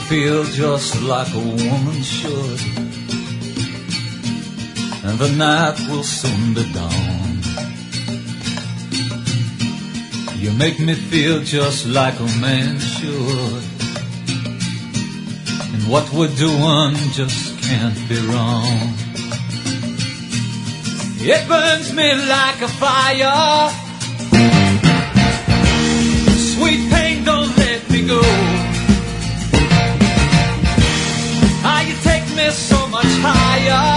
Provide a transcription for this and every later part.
feel just like a woman should, and the night will soon be dawn. You make me feel just like a man should, and what we're doing just can't be wrong. It burns me like a fire, sweet pain, don't let me go. How you take me so much higher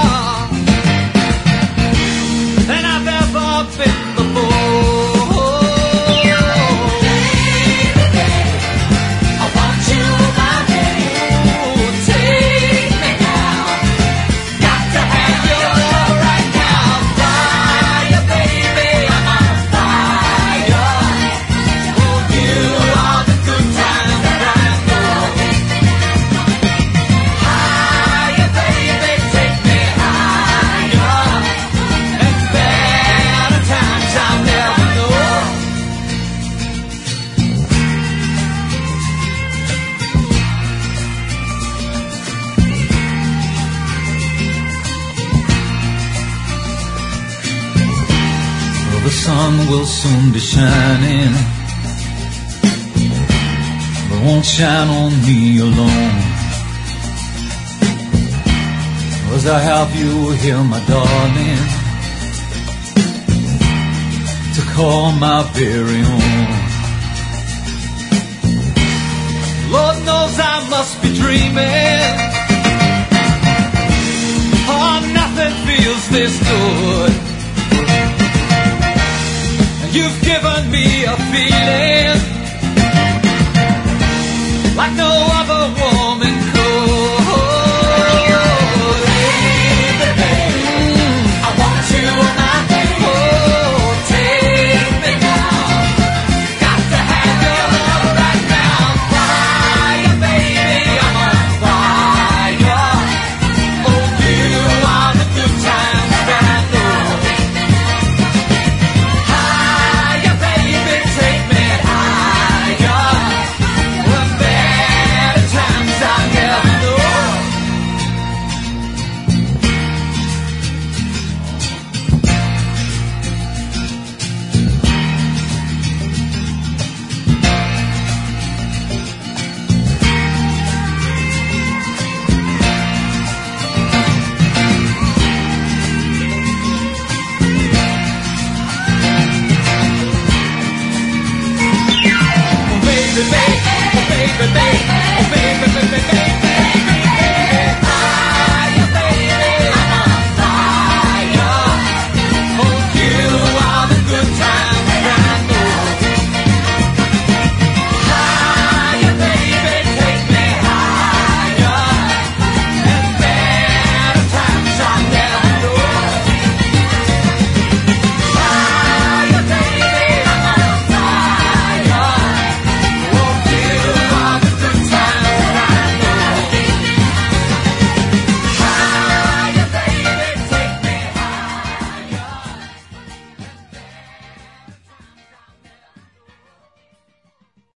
than I've ever been before. The sun will soon be shining, but won't shine on me alone. 'Cause I have you here, my darling, to call my very own. Lord knows I must be dreaming, oh, nothing feels this good. You've given me a feeling